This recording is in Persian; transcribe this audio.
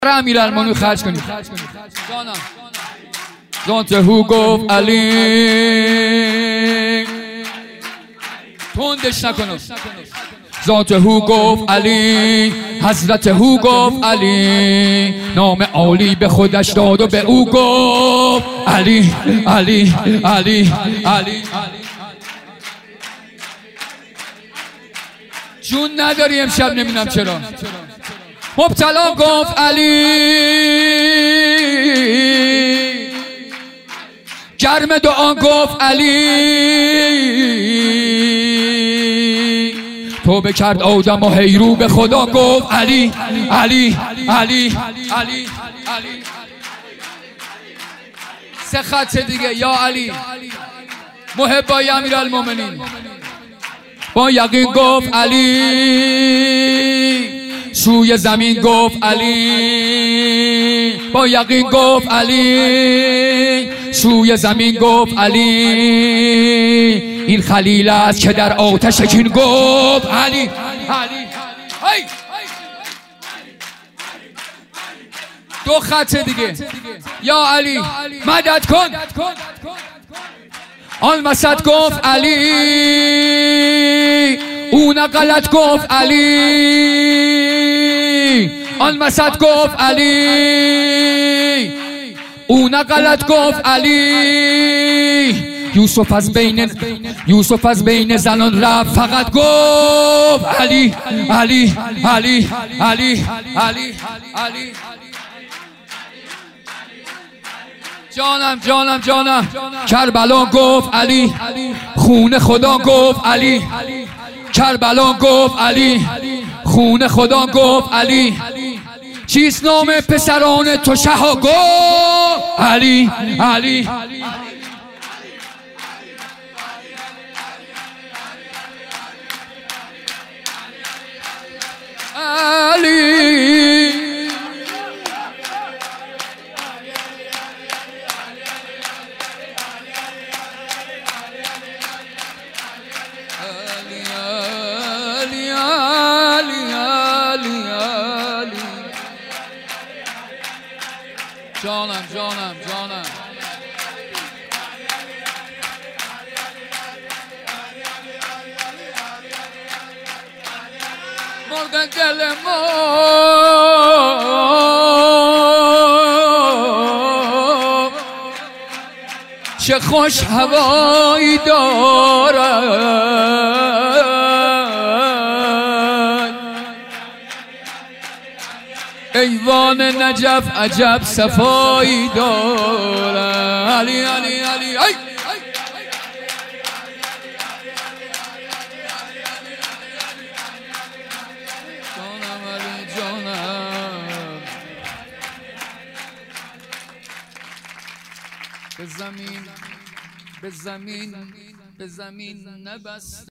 امیرالمومنین خرج کنید. جانم ذات هو گفت علی، تندش نکنم. ذات هو گفت علی، حضرت هو گفت علی، نام عالی به خودش داد و به او گفت علی علی علی علی. جون نداری امشب، نمیدونم چرا. مبتلا گفت علی، گرم دعا گفت علی، توبه کرد آدم و حیرو به خدا گفت علی علی علی علی علی. سه خط دیگه. یا علی محبای امیرالمومنین با یقین گفت علی، سوی زمین گفت علی، با یقین گفت علی، سوی زمین گفت علی، این خلیل است که در آتش کین گفت علی علی. دو خط دیگه. یا علی مدد کن. آن وسط گفت علی، اون غلط گفت علی، آن وسط گفت علی، اون غلط گفت علی. یوسف از بین زنان رفت، فقط گفت علی علی علی علی علی علی. جانم جانم جانم. کربلا گفت علی، خون خدا گفت علی، کربلا گفت علی، خون خدا گفت علی. چیست نام پسران تو شها گفت علی علی علی. جانم جانم جانم. مرد دل ما چه خوش هوایی دارد، ایوان نجف عجب صفایی دارد. علی علی علی. ای جانم علی جانم. به زمین به زمین به زمین نبست.